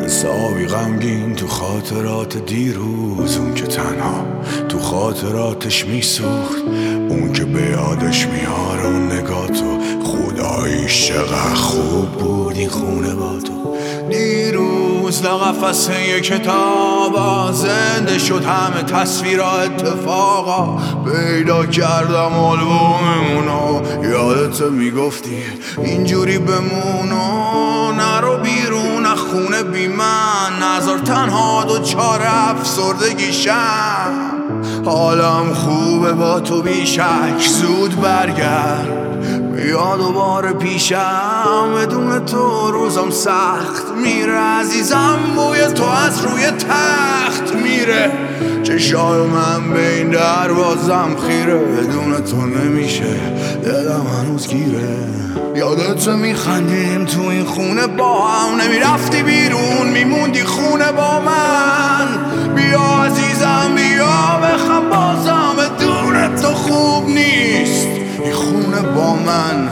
حسابی غمگین تو خاطرات دیروز، اون که تنها تو خاطراتش میسوخت، اون که به یادش میاره اون نگاه تو. خداییش چقدر خوب بود این خونه با تو. دیروز لقفصه یه کتابا زنده شد، همه تصویرها اتفاقا پیدا کردم آلبوممونو. یادت میگفتی اینجوری بمونو، نرو بیرون از خونه بی من، نذار تنها دوچار افسردگیشم. حالم خوبه با تو بیشک، زود برگرد بیا دوباره پیشم. بدون تو روزم سخت میره عزیزم، بوی تو از روی تخت میره. چشای من به این دروازم خیره، بدون تو نمیشه دلم هنوز گیره. یادت میخندیم تو این خونه با هم، نمیرفتی بیرون میموندی خونه با من. بیا عزیزم بیا بخم بازم، بدون تو خوب نیست این خونه با من.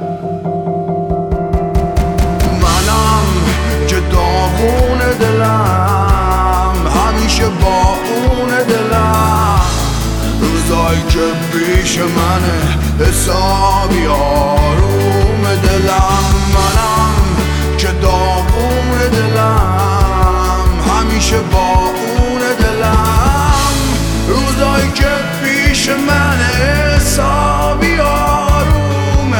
منم که داغون دلم همیشه با اون دلم، روزایی که پیش منه حسابی آروم دلم. منم که داغون دلم همیشه با اون دلم، روزایی که پیش منه حسابی آروم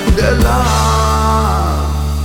دلم.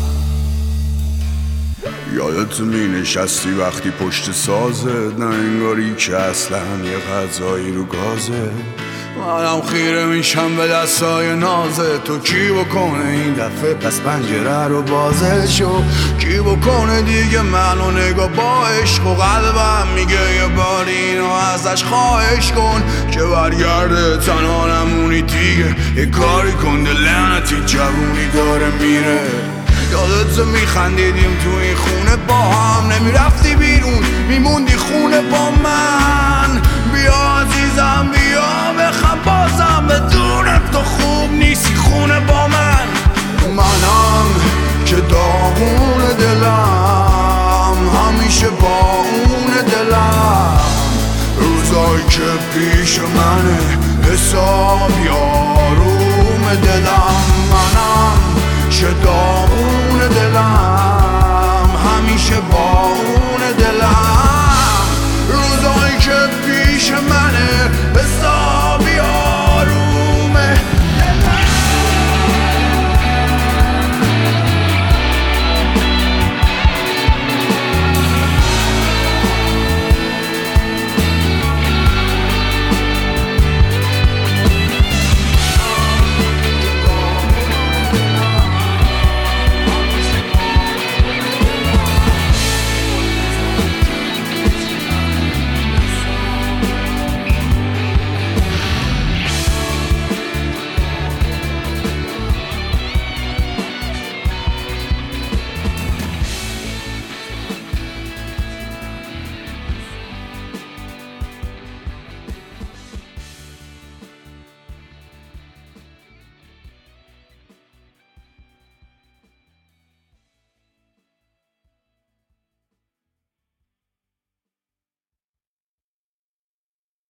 یادت می نشستی وقتی پشت سازت، نه انگاری که اصلا یه غذایی رو گازه. منم خیره میشم به دستای نازه تو. کی بکنه این دفعه پس پنجره رو بازشو؟ کی بکنه دیگه منو نگاه با عشق و قلبم میگه یه بار اینو ازش خواهش کن که برگرده تنها نمونی دیگه. یه کاری کن لعنتی جوونی داره میره. یادت میخندیدیم تو این خونه با هم، نمیرفتی بیرون میموندی خونه با من. بیا عزیزم بیا بخم بازم، بدون تو خوب نیستی خونه با من. منم که داغون دلم همیشه با اون دلم، روزایی که پیش منه حسابی